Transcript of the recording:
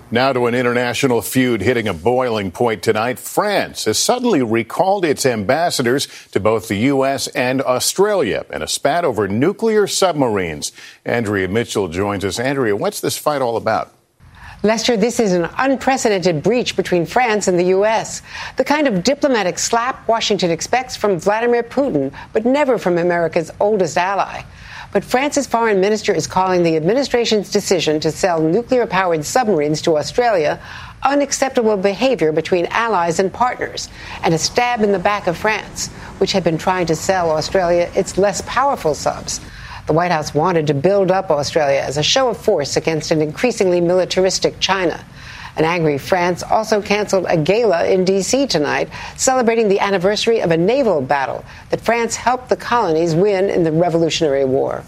Now to an international feud hitting a boiling point tonight. France has suddenly recalled its ambassadors to both the U.S. and Australia in a spat over nuclear submarines. Andrea Mitchell joins us. Andrea, what's this fight all about? Lester, this is an unprecedented breach between France and the U.S. The kind of diplomatic slap Washington expects from Vladimir Putin, but never from America's oldest ally. But France's foreign minister is calling the administration's decision to sell nuclear-powered submarines to Australia unacceptable behavior between allies and partners, and a stab in the back of France, which had been trying to sell Australia its less powerful subs. The White House wanted to build up Australia as a show of force against an increasingly militaristic China. An angry France also canceled a gala in D.C. tonight, celebrating the anniversary of a naval battle that France helped the colonies win in the Revolutionary War.